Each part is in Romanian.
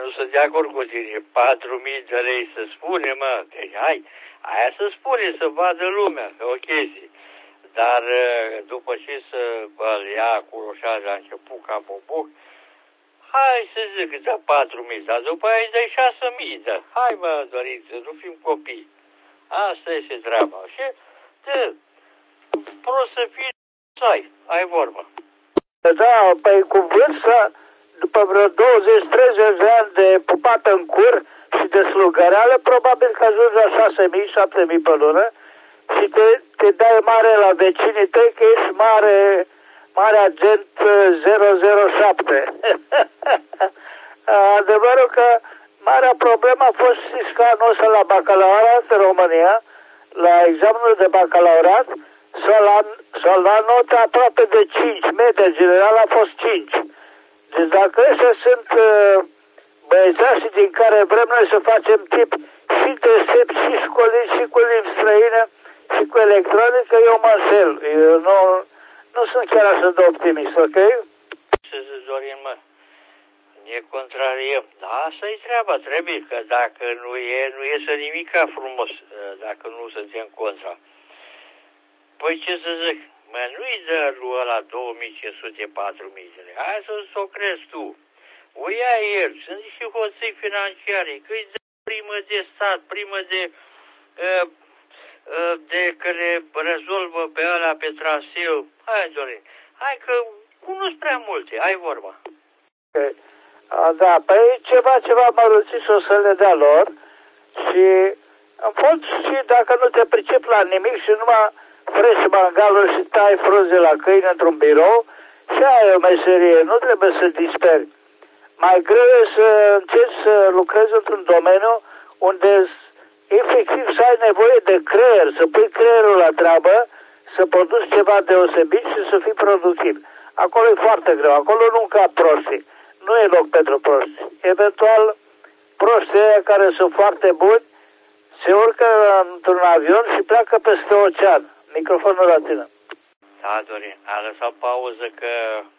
nu sunt de acord cu tine. 4.000 de lei să spune, mă. Deci, hai, aia să spune, să vadă lumea, o chestie. Dar după ce îl ia acolo și a început ca popoc, hai să zic că da 4.000, dar după aia îi dai 6.000, da. Hai, mă, Dorință, nu fim copii. Asta este treaba. Și, prost să fii, ai vorba. Da, păi cu vârstă, după vreo 20-30 de ani de pupat în cur și de slugăreală, probabil că ajungi la 6.000-7.000 pe lună și te dai mare la vecinii tăi că ești mare agent 007. Adevărul că marea problemă a fost, știți, că anul ăsta la bacalaureat în România, la examenul de bacalaureat, s-a luat note aproape de 5, media generală a fost 5. Deci dacă ăștia sunt băiețașii din care vrem noi să facem tip și desept, și școlit, și cu limbi străină, și cu electronică, eu mă înșel. Eu nu sunt chiar așa de optimist, ok? Să zici, Dorin, mă, ne contrariem. Da, asta-i treaba, trebuie, că dacă nu iese nimica frumos, dacă nu suntem contra. Păi ce să zic, mă, nu-i dă lui ăla 2.500-4.000 de lei. Hai să o crezi tu. O ia el, sunt și hoții financiare, că îi dă primă de stat, primă de care rezolvă pe ăla pe traseu. Hai, Dorin, hai că cunosc prea multe, ai vorba. Okay. Da, păi ceva mărunțit o să le dea lor și în fond și dacă nu te pricepi la nimic și numai frești mangalul și tai frunze la câine într-un birou, și aia e o meserie, nu trebuie să disperi. Mai greu e să încerci să lucrezi într-un domeniu unde efectiv să ai nevoie de creier, să pui creierul la treabă, să produci ceva deosebit și să fii productiv. Acolo e foarte greu, acolo nu ca proștii. Nu e loc pentru proști. Eventual, proștii aia care sunt foarte buni se urcă într-un avion și pleacă peste ocean. Microfonul la tine. Da, Dorin, a lăsat pauză că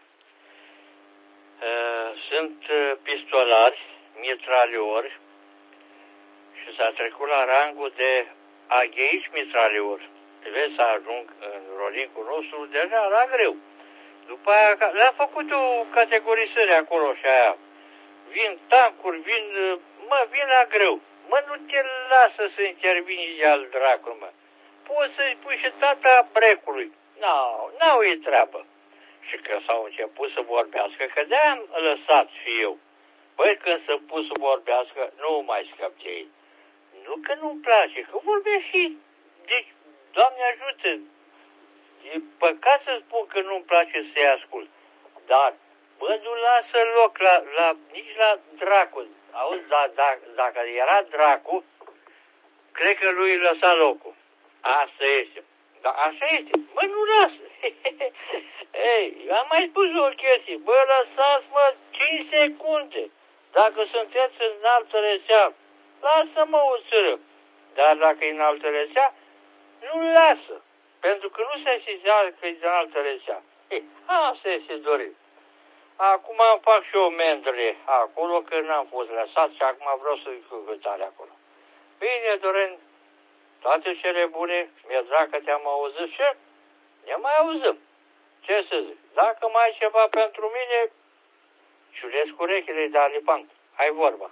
sunt pistolari, mitraliori și s-a trecut la rangul de agheici mitraliori. Trebuie să ajung în rolincul nostru deja la greu. După aia le-a făcut o categorisire acolo și aia. Vin tancuri, vin la greu. Mă, nu te lasă să intervini al dracului, mă. Poți să-i pui și tata brecului. N-au e treabă. Și că s-au început să vorbească, că de-am lăsat și eu. Băi, când s-a pus să vorbească, nu mai scap de ei. Nu că nu-mi place, că vorbește și... Deci, Doamne ajută, e păcat să spun că nu-mi place să-i ascult. Dar, bă, nu lasă loc nici la dracu. Auzi, dacă era dracu, cred că lui îi lăsa locul. Asta este. Dar așa este. Bă, nu lasă. Ei, am mai spus o chestie. Bă, lăsați-mă 5 secunde. Dacă sunteți în altă rețea, lasă-mă o țără. Dar dacă e în altă rețea, nu lasă. Pentru că nu se sizează că e în altă rețea. Asta este dorit. Acum fac și o mendere acolo, că n-am fost lăsat și acum vreau să-i cuvântare acolo. Bine, Dorin, toate cele bune, mi-e drag că te-am auzit și ne mai auzim. Ce să zic? Dacă mai ai ceva pentru mine, ciulesc urechile de alipanc. Hai vorba.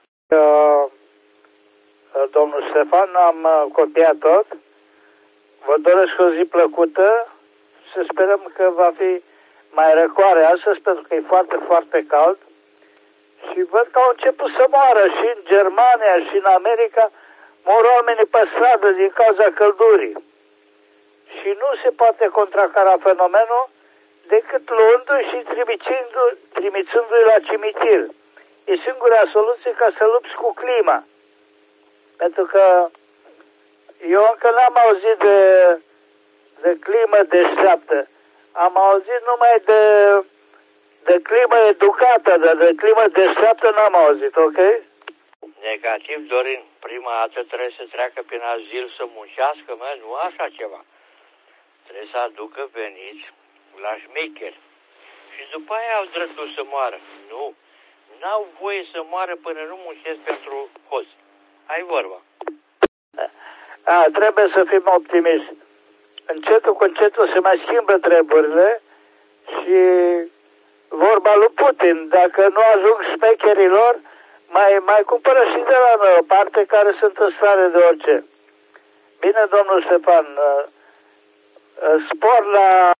Domnul Ștefan, am copiat tot. Vă doresc o zi plăcută. Să sperăm că va fi mai răcoare astăzi, pentru că e foarte, foarte cald. Și văd că au început să moară și în Germania și în America. Mor oamenii pe stradă din cauza căldurii. Și nu se poate contracara fenomenul decât luându-i și trimițându-i la cimitir. E singura soluție ca să lupți cu clima. Pentru că eu încă n-am auzit de climă deșteaptă. Am auzit numai de climă educată, dar de climă deșteaptă n-am auzit, ok? Negativ, Dorin. Prima dată trebuie să treacă prin azil să muncească, mă, nu așa ceva. Trebuie să aducă veniți la șmecheri. Și după aia au dreptul să moară. n-au voie să moară până nu muncesc pentru hoț. Ai vorba. Trebuie să fim optimiști. Încetul cu încetul se mai schimbă treburile și vorba lui Putin, dacă nu ajung șmecherilor, mai cumpără și de la noi o parte care sunt în stare de orice. Bine, domnul Ștefan, spor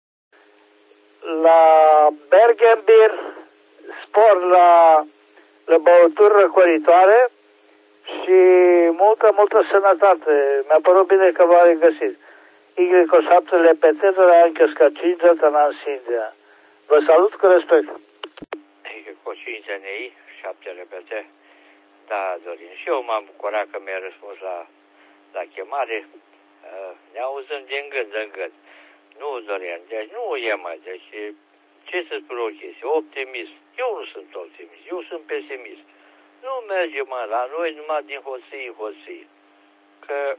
la Bergenbier, spor la băuturi răcoritoare și multă sănătate. Mi-a părut bine că v-a regăsit. Igrico 7 Lepetetă, anche Scacingea, Tanan Sindia. Vă salut cu respect. Igrico 5 NI, 7 Lepete. Da, Dorin. Și eu m-am bucurat că mi-a răspuns la chemare. Ne auzăm din gând în gând. Nu, Dorin, deci nu e mai. Deci, ce să spun o chestie? Optimist. Eu nu sunt optimist, eu sunt pesimist. Nu merge, la noi numai din hoții. Că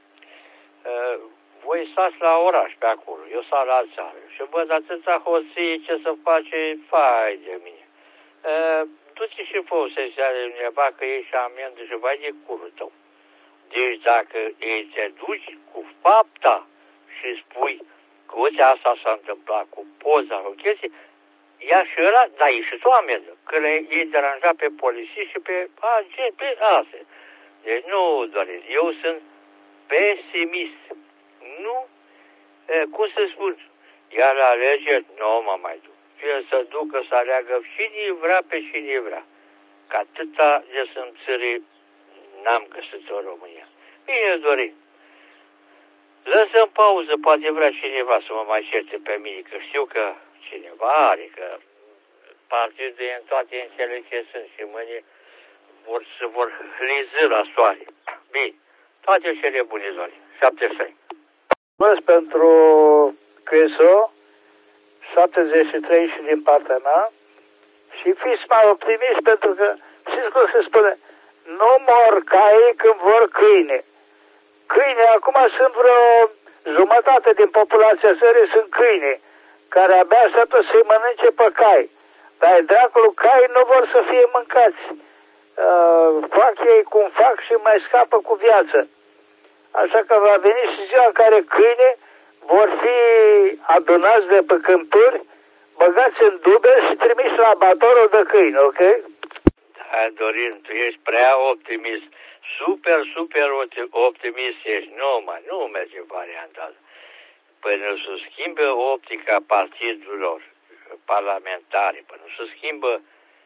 voi stați la oraș pe acolo, eu stau la țară și văd atâția hoții, ce să face, fai de mine. Du-ți și fă o sesiune undeva că ești amendă și vai de curul tău. Deci dacă ei te duci cu fapta și spui că uite asta s-a întâmplat cu poza, cu chestii, ia și ăla, dar e și tu amendă, că ei deranja pe polițiști și pe astea. Deci nu, doamne, eu sunt pesimist. Nu, cum să spun, iar la alegeri nu mă mai duc. Fie să ducă să aleagă cine vrea pe cine vrea. Că atâta de sunt țării n-am găsit în România. Bine, Dorin, lăsăm pauză, poate vrea cineva să mă mai certe pe mine, că știu că cineva are, că partidul în toate înțeleg ce sunt și mâine se vor hlizi la soare. Bine, toate cele bune, Dorin. 76. Mulțumesc pentru Criso, 73 și din partea mea. Și fiți mai optimist pentru că, știți cum se spune, nu mor caii când vor câine. Câine, acum sunt vreo jumătate din populația țării sunt câine, care abia așteaptă să-i mănânce pe cai. Dar dracului, caii nu vor să fie mâncați. Fac ei cum fac și mai scapă cu viață. Așa că va veni și ziua în care câine vor fi adunați de pe câmpuri, băgați în dube și trimiși la abatorul de câini, ok? Da, Dorin, tu ești prea optimist. Super optimist ești. Nu merge varianta asta. Până se schimbă optica partidelor parlamentare, până se schimbă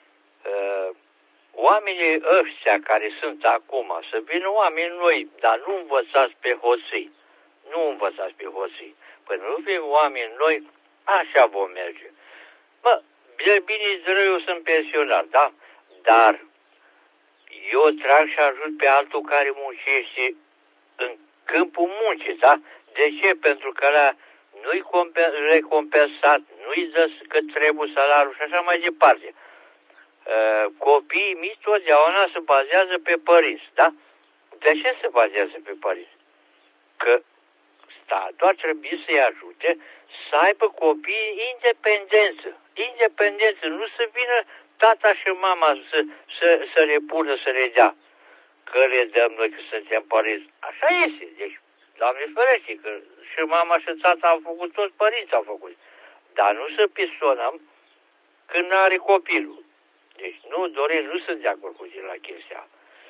oamenii ăștia care sunt acum, să vină oameni noi, dar nu învățați pe hoții. Nu învățați pe hoții. Până nu vin oameni noi, așa vom merge. Bă, bine de rău, eu sunt pensionar, da? Dar eu trag și ajut pe altul care muncește în câmpul muncii, da? De ce? Pentru că ăla nu-i recompensat, nu-i dă cât trebuie salariul și așa mai departe. Copiii mici totdeauna se bazează pe părinți, da? De ce se bazează pe părinți? Că statul ar trebui să-i ajute să aibă copii independență, nu să vină tata și mama să le pună, să le dea. Că le dăm noi că suntem părinți. Așa este, deci, Doamne ferește, că și mama și tata au făcut, toți părinții au făcut. Dar nu să pisonăm când are copilul. Deci nu, Dorin, nu sunt de acord cu tine la chestia.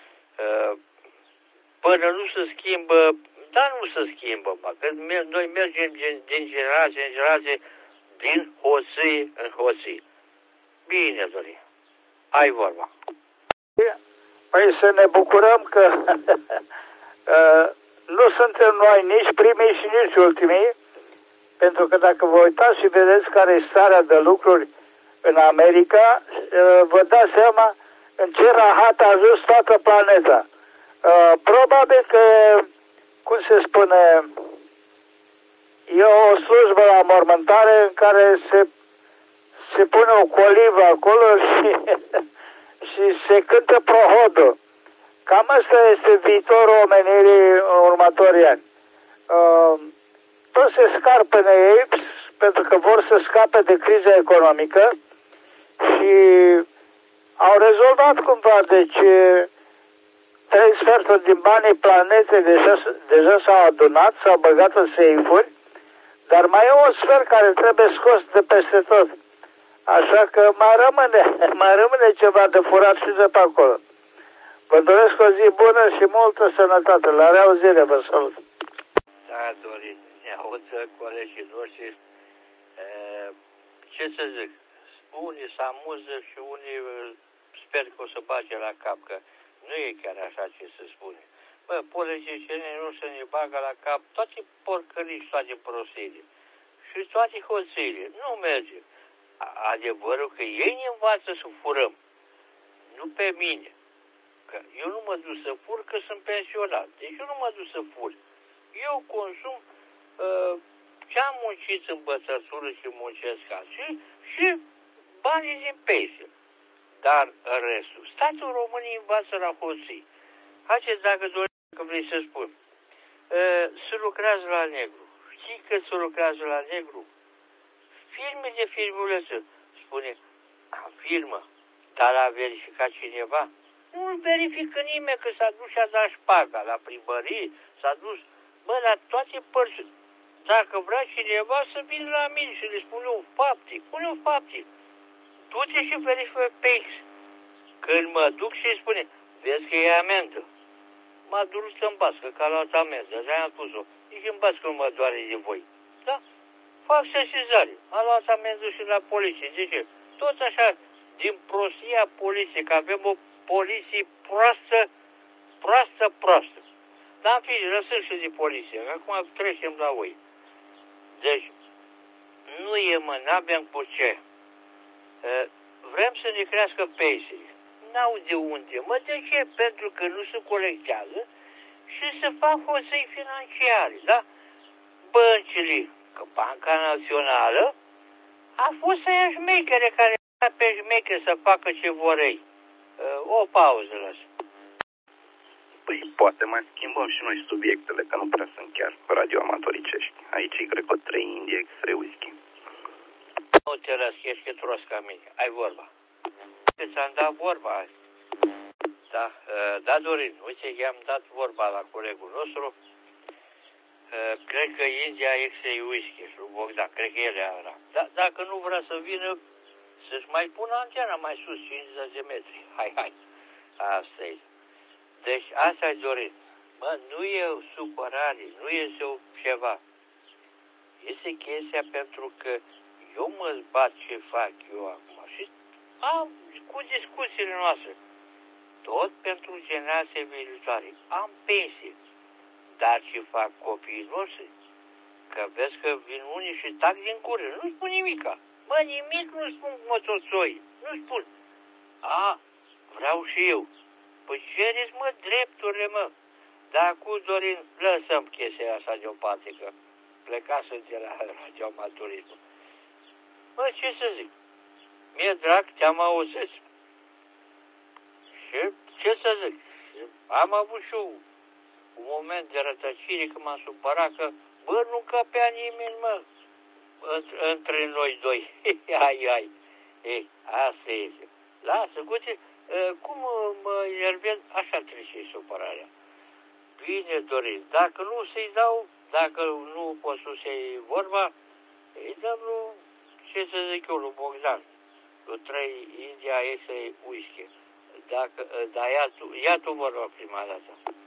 Până nu se schimbă, dar nu se schimbă, că noi mergem din generație în generație, din hoții în hoții. Bine, Dorin, ai vorba. Păi să ne bucurăm că nu suntem noi nici primii și nici ultimii, pentru că dacă vă uitați și vedeți care e starea de lucruri în America, vă dați seama în ce rahat a ajuns toată planeta. Probabil că, cum se spune, e o slujbă la mormântare în care se pune o colivă acolo și se cântă prohodul. Cam asta este viitorul omenirii în următorii ani. Toți se scarpă ei pentru că vor să scape de criza economică și au rezolvat cumva, deci 3 sferturi din banii planetei deja s-au adunat, s-au băgat în seifuri, dar mai e un sfert care trebuie scos de peste tot. Așa că mai rămâne ceva de furat și de pe acolo. Vă doresc o zi bună și multă sănătate. La reauzire, vă salut. Da, Dorin, ne aud colegii noștri. Ce să zic? Unii se amuză și unii sper că o să bage la cap, că nu e chiar așa ce se spune. Bă, politicienii nu se ne bagă la cap toate porcării și toate prostiile. Și toate hoțiile. Nu merge. Adevărul că ei ne învață să furăm. Nu pe mine. Că eu nu mă duc să fur, că sunt pensionat. Deci eu nu mă duc să fur. Eu consum ce am muncit în bățăsură și muncesc azi și banii din pensie. Dar restul, statul României învață la hoții. Haideți, dacă doriți, că vrei să spun. Se lucrează la negru. Știi că se lucrează la negru? Firme de firmulețe. Spune, am firmă, dar a verificat cineva? Nu verifică nimeni, că s-a dus și a dat șpaga la primărie, s-a dus, bă, la toate părțile. Dacă vrea cineva să vină la mine și le spune un faptic, pune-o faptic. Du-te și verifică pe X. Când mă duc și îi spune, vezi că e amendă. M-a durut în bască, că a luat amendă, de-aia am pus-o. Nici în bască nu mă doare de voi. Da? Fac sesizare. A luat amendă și la poliție. De ce? Tot așa, din prostia poliției, că avem o poliție proastă. Dar în fine, lăsăm și de poliție. Acum trecem la voi. Deci, nu e, mă, n-avem cu ce. Vrem să ne crească pensiile. N-au de unde. Mă, de ce? Pentru că nu se colectează și se fac hoței financiare, da? Băncile, că Banca Națională a fost să ia șmechere care era pe șmeche să facă ce vor ei. O pauză, lăsă. Păi poate mai schimbăm și noi subiectele, că nu prea sunt chiar radioamatoricești. Aici e Greco 3 Indie X-Ray Whisky. Nu te las, ești chetros ca mine. Ai vorba. Că ți-am dat vorba azi. Da, da, Dorin, uite, i-am dat vorba la colegul nostru. Cred că India X-Ray Whisky și lui Bogdan, cred că el era. Da, dacă nu vrea să vină, să-și mai pună antena mai sus, 50 de metri. Hai. Asta e. Deci asta e, Dorin. Mă, nu e o supărare, nu este o ceva. Este chestia pentru că eu mă bat ce fac eu acum și am cu discuțiile noastre. Tot pentru generația viitoare. Am pensie. Dar ce fac copiii noștri? Că vezi că vin unii și tac din cură. Nu spun nimica. Mă, nimic nu spun motoțoi. Nu spun. Vreau și eu. Păi cereți, mă, drepturile, mă. Dar cu Dorin, lăsăm chestia asta deoparte, că plecasem de la radioamatorismul. Mă, ce să zic? Mi-e drag, te-am auzit. Și ce să zic? Am avut și eu un moment de rătăcire când m-am supărat că, bă, nu căpea nimeni, mă, între noi doi. Ai. Ei, asta este. Lasă, uite, cum mă enervez, așa trece supărarea. Bine, Dorin, dacă nu să-i dau, dacă nu pot să-i vorba, îi dăm lui, ce să zic eu, lui Bogdan, lui 3 India X-Ray Whisky. Dar ia tu vorba prima dată.